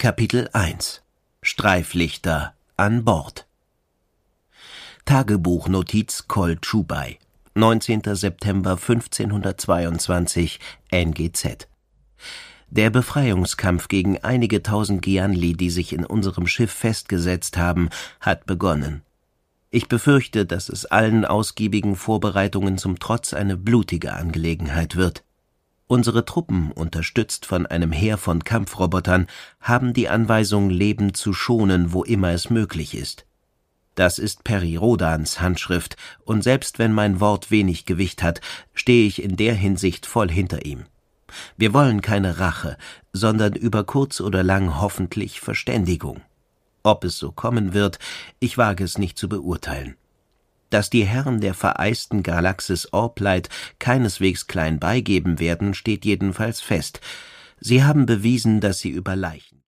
Kapitel 1 Streiflichter an Bord. Tagebuchnotiz Kol Chubai, 19. September 1522, NGZ. Der Befreiungskampf gegen einige tausend Gianli, die sich in unserem Schiff festgesetzt haben, hat begonnen. Ich befürchte, dass es allen ausgiebigen Vorbereitungen zum Trotz eine blutige Angelegenheit wird. Unsere Truppen, unterstützt von einem Heer von Kampfrobotern, haben die Anweisung, Leben zu schonen, wo immer es möglich ist. Das ist Peri Rodans Handschrift, und selbst wenn mein Wort wenig Gewicht hat, stehe ich in der Hinsicht voll hinter ihm. Wir wollen keine Rache, sondern über kurz oder lang hoffentlich Verständigung. Ob es so kommen wird, ich wage es nicht zu beurteilen. Dass die Herren der vereisten Galaxis Orplight keineswegs klein beigeben werden, steht jedenfalls fest. Sie haben bewiesen, dass sie über Leichen